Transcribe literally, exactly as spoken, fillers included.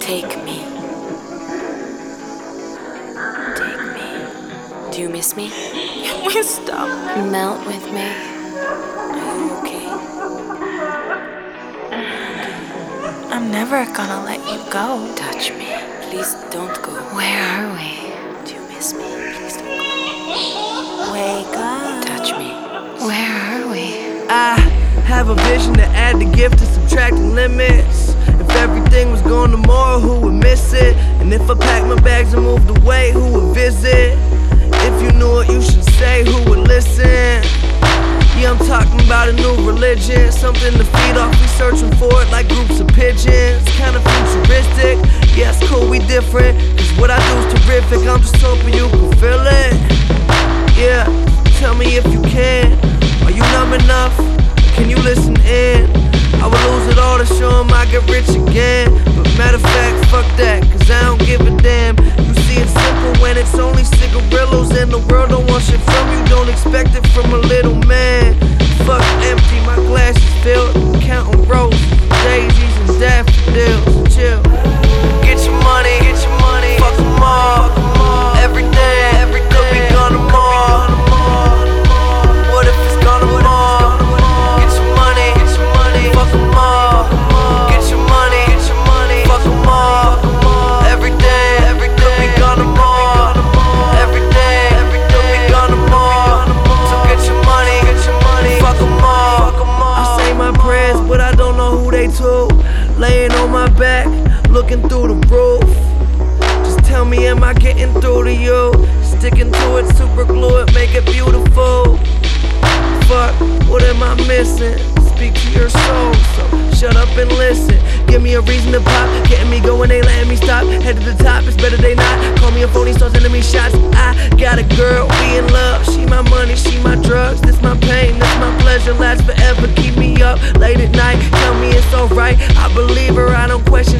Take me. Take me. Do you miss me? Can we stop? Melt with me. Are you okay? I'm never gonna let you go. Touch me. Please don't go. Where are we? Do you miss me? Please don't go. Wake up. Touch me. Where are we? I have a vision to add the gift to subtracting limits. If everything was gone tomorrow, who would miss it? And if I packed my bags and moved away, who would visit? If you knew what you should say, who would listen? Yeah, I'm talking about a new religion, something to feed off, we searching for it like groups of pigeons. Kinda futuristic, yeah, it's cool, we different, cause what I do is terrific, I'm just hoping you can feel it. Yeah, tell me if you can, are you numb enough? Can you listen in? I would lose it all to show them I get rich again. But matter of fact, fuck that, cause I don't give a damn. You see it's simple when it's only cigarillos, and the world don't want shit from you, don't expect it from a little man. Fuck empty, my glass is filled, counting roses, daisies and daffodils. Chill. Get your money, get your money, fuck them all. Every day, every day, could be gone tomorrow. What if it's gone tomorrow? Get your money, get your money, fuck them all. Get your money, get your money, fuck them all. Every day, every day, could be gone tomorrow. Every day, every day, could be gone tomorrow. So get your money, get your money, fuck them all. I say my prayers, but I don't know who they to. Laying on my back, looking through the roof. Just tell me, am I getting through to you? Sticking to it, super glue it, make it beautiful. Fuck, what am I missing? Speak to your soul, so shut up and listen. Give me a reason to pop, getting me going, they letting me stop. Head to the top, it's better they not. Call me a phony, start sending me shots. I got a girl, we in love. She my money, she my drugs. This my pain, this my pleasure. Lasts forever, keep me up late at night. Tell me it's alright, I believe her, I don't question